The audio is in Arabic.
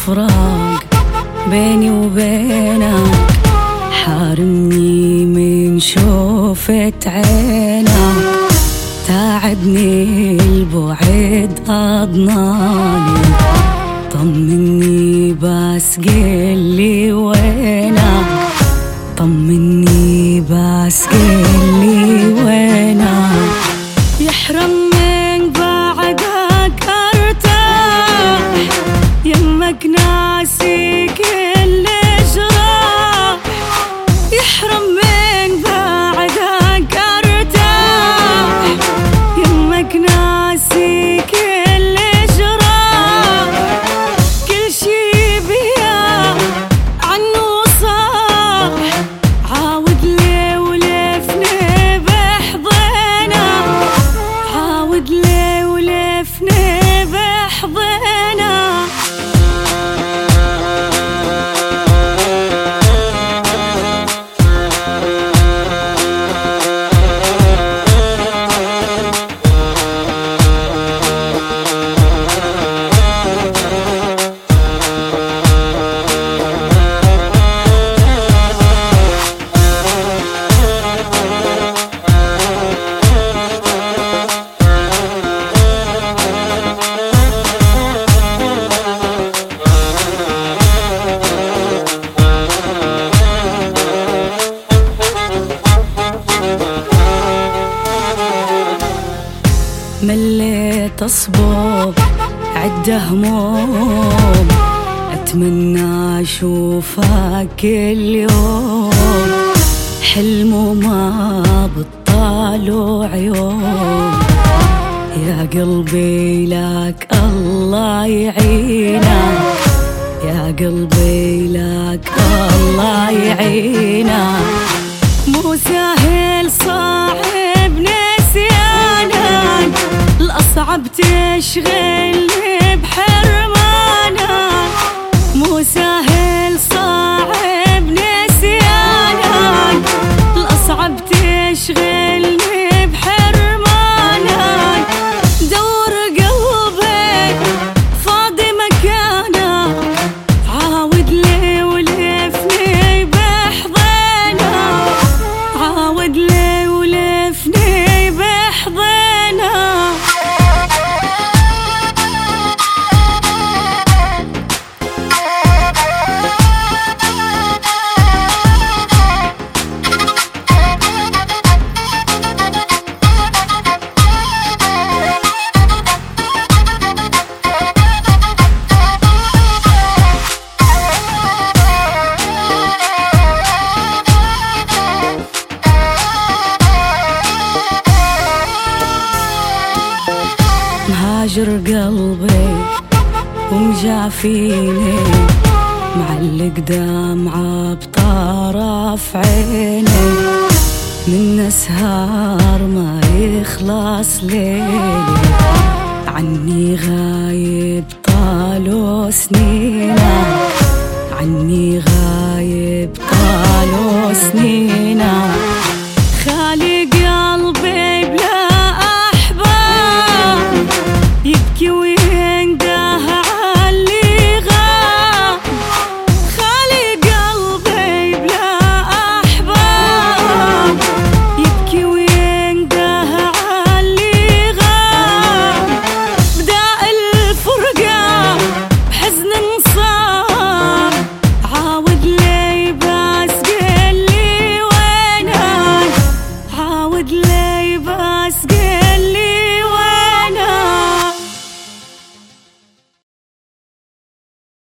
الفراق بيني وبينك، حارمني من شوفة عينك، تعبني البعد أضناني، طمني بس قلي وينك، طمني بس قلي وينك. يحرم من بعدك ارتاح، يمك ناسي كل جراح، يحرم من بعدك ارتاح، يمك ناسي كل جراح، كل شي بيا عنه صاح، عاود لي ولفني بحضنه، عاود لي ولفني بحضنه. مليت اصبر عده هموم، اتمنى اشوفك كل يوم، حلم ما بطال عيون، يا قلبي لك الله يعينك، يا قلبي لك الله يعينك. مو سهل صعب نسيانك، الأصعب تشغلني بحرمانك، مو سهل صعب نسيانك، الأصعب تشغلني بحرمانك. دور قلبي فاضي مكانك، عاود لي ولفني بحضنك، عاود لي ولفني بحضنك. مهاجر قلبي ومجافيني، معلق دمعة بطرف عيني، من اسهر ما يخلص ليلي، عني غايب طالوا سنينك، عني غايب